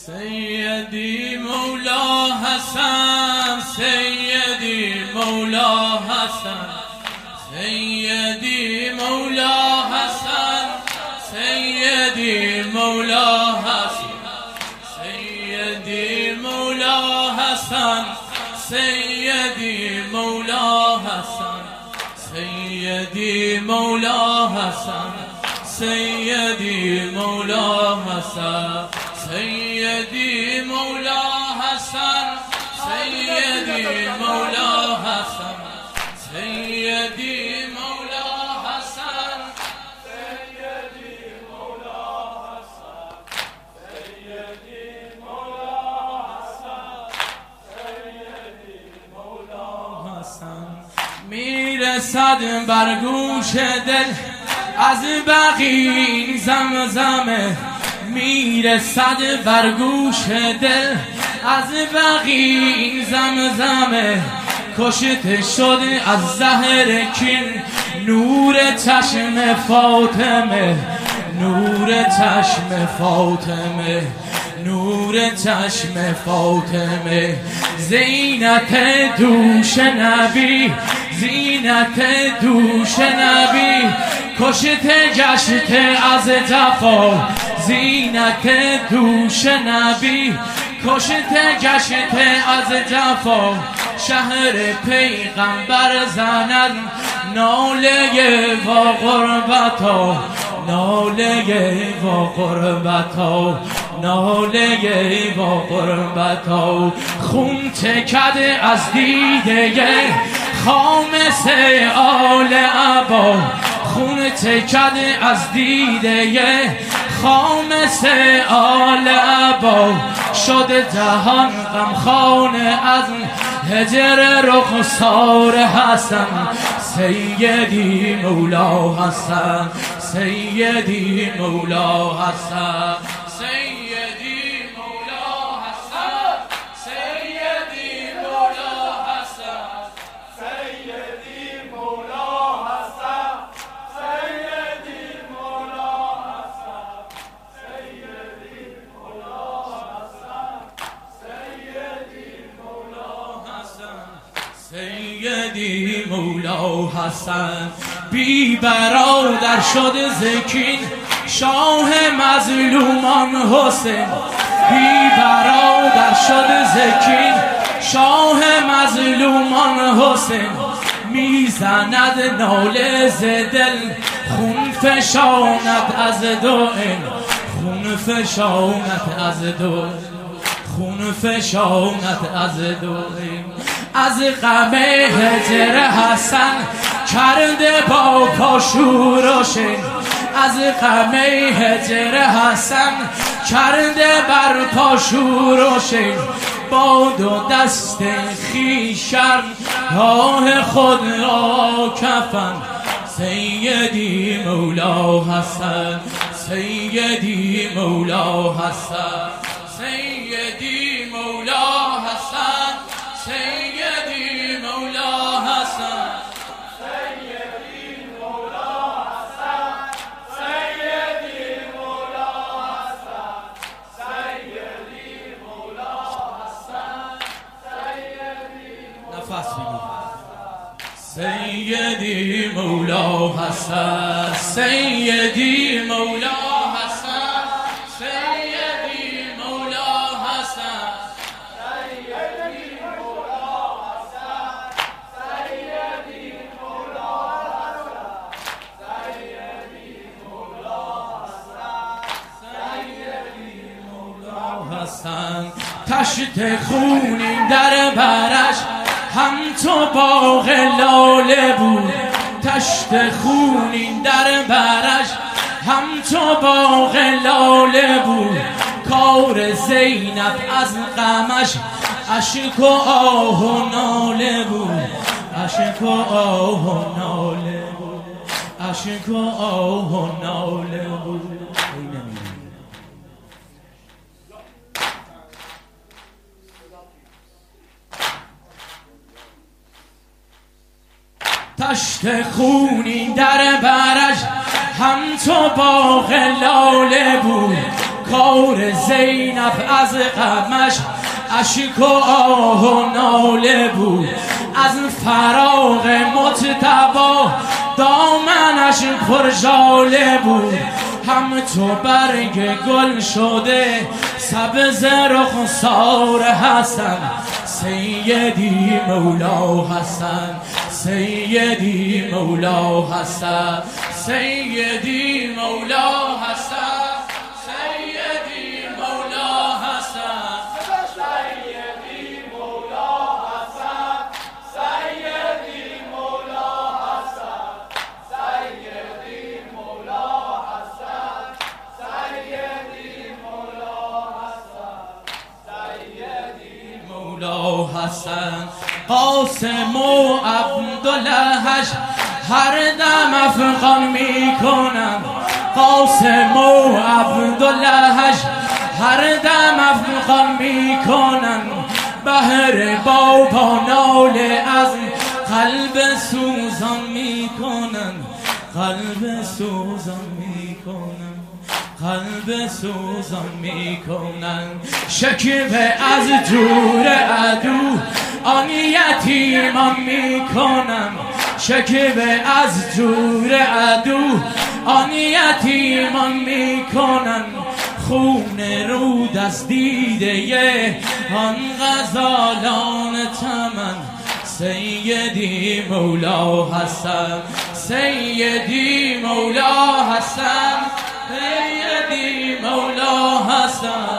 سيدي مولا حسن سيدي مولا حسن سيدي مولا حسن سيدي مولا حسن سيدي مولا حسن سيدي مولا حسن سيدي مولا حسن سيدي مولا حسن سيدي مولا حسن سيدي مولا حسن سيدي مولا حسن سيدي مولا حسن سيدي مولا حسن سيدي مولا حسن میرسد بر گوش دل از بقیع زمزمه میرسد بر گوش دل از بقیع زمزمه کشته شد از زهر کین نور چشم فاطمه نور چشم فاطمه نور چشم فاطمه زینت دوش نبی زینت دوش نبی کشته گشته از جفا زینت دوش نبی کشته گشته از جفا شهر پیغمبر زند ناله و غربتا ناله و غربتا ناله و غربتا خون چکد از دیده خامس آل عبا خون چکد از دیده خامس آل عبا شد جهان غمخانه از هجر رخسار حسن سیدی مولا حسن سیدی مولا حسن سیدی مولا حسن سیدی مولا حسن سیدی مولا حسن سیدی مولا حسن سیدی مولا حسن سیدی مولا حسن بی برادر شد زکین شاه مظلومان حسین بی برادر شد زکین شاه مظلومان حسین میزند ناله ز دل خون فشاند از دو این خون فشاند از دو خون فشاند از دو از غم هجر حسن کرده با پاشوروشین از غم هجر حسن کرده بر پاشوروشین با دو دست خیشن راه خود را کفن سیدی مولا حسن سیدی مولا حسن سیدی مولا حسن سیدی مولا حسن سیدی مولا حسن سیدی مولا حسن سیدی مولا حسن سیدی نفس بگیر سیدی مولا حسن سیدی مولا حسن سیدی مولا حسن سیدی مولا حسن سیدی مولا حسن سیدی مولا حسن سیدی مولا حسن تشت خونین در برش هم تو باغ لاله بود تشت خونین در برش هم تو باغ لاله بود کار زینب از غمش اشک و آه و ناله بود اشک و آه و ناله بود اشک و آه و ناله بود تشت خونی در برش هم تو باغ لاله بود کار زینب از غمش اشک و آه و ناله بود، از فراق مجتبی دامنش پر ژاله بود. هم تو برگ گل شده سبز رخسار حسن، سیدی مولا حسن، سیدی مولا حسن، سیدی مولا حسن، سیدی مولا حسن، سیدی مولا حسن، سیدی مولا حسن، سیدی مولا حسن، سیدی مولا حسن، سیدی مولا حسن. قاسم و عبداللهش هر دم افغان میکنن، قاسم و عبداللهش هر دم افغان میکنن. بهر بابا ناله از قلب سوزان میکنن، قلب سوزان میکنن، قلب سوزان میکنن. شکوه از جور عدو آن یتیمان میکنم، شکوه از جور عدو آن یتیمان میکنن. خون رود از دیده آن غزالان چمن، سیدی مولا حسن، سیدی مولا حسن، سیدی مولا حسن.